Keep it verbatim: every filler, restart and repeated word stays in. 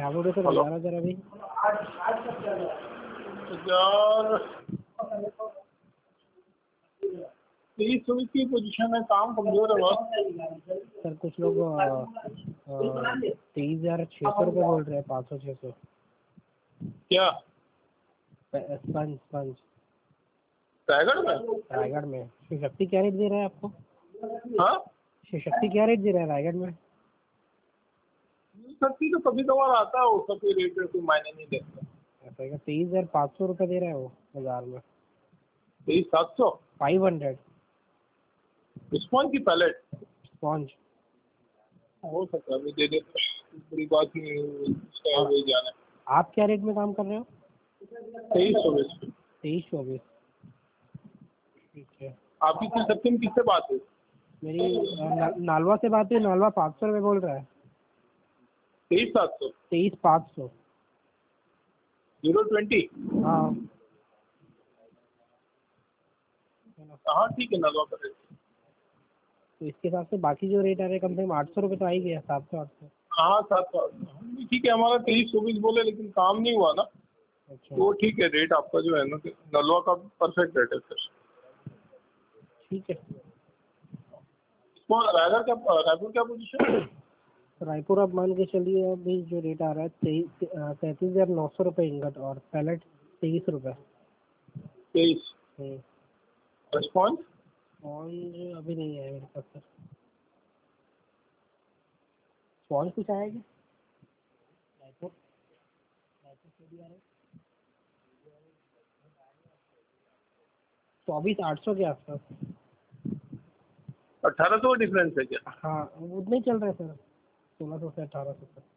क्या बोल रहे थे बताना जरा अभी। यार तेईस चौबीस की पोजीशन है, काम कमजोर है बस। सर कुछ लोग तेईस हजार छः सौ रुपये बोल रहे हैं, पाँच सौ छः सौ। क्या स्पंज स्पंज रायगढ़ में? रायगढ़ में शिव शक्ति क्या रेट दे रहा है आपको? हाँ शिव शक्ति क्या रेट दे रहा है रायगढ़ में? शक्ति तो कभी कभार आता है, उसका कोई रेट कोई मायने नहीं देता। ऐसा है, तेईस हजार पाँच सौ रुपये दे रहा है वो बाजार में। तेईस सात सौ फाइव हंड्रेड स्पॉन्ज की पैलेट स्पॉन्ज हो सकता है, अभी दे देते, बड़ी बात नहीं है, उसका वही जाना है। आप क्या रेट में काम कर रहे हो? तेईस चौबीस तेईस चौबीस ठीक है। आपकी किस सत्यम किससे बात है? मेरी ना, नालवा से बात हुई। नालवा पाँच सौ रुपये बोल रहा है। तेईस सात सौ तेईस पाँच सौ जीरो ट्वेंटी हाँ हाँ ठीक है, नलवा का रेट। तो इसके हिसाब से बाकी जो रेट आ रहे हैं कम से कम आठ सौ रुपये तो आ ही गया, सात सौ आठ सौ। हाँ सात सौ ठीक है, हमारा तेईस चौबीस बोले लेकिन काम नहीं हुआ ना। अच्छा वो ठीक है, रेट आपका जो है ना नलवा का परफेक्ट रेट है सर। ठीक है। रायगढ़ क्या, रायपुर क्या पोजीशन? रायपुर आप मान के चलिए अभी जो रेट आ रहा है तेईस तैंतीस हजार नौ सौ रुपये इंगट और पैलेट तेईस रुपये। तेईस रिस्पॉन्स स्पॉन्ज अभी नहीं है मेरे पास सर। स्पॉन्ज कुछ आएगा रायपुर? रायपुर से भी आ रहा है चौबीस आठ सौ के आसपास। अठारह सौ डिफरेंस है क्या? हाँ उतना ही चल रहा है सर, सोलह सौ से अठारह सौ तक।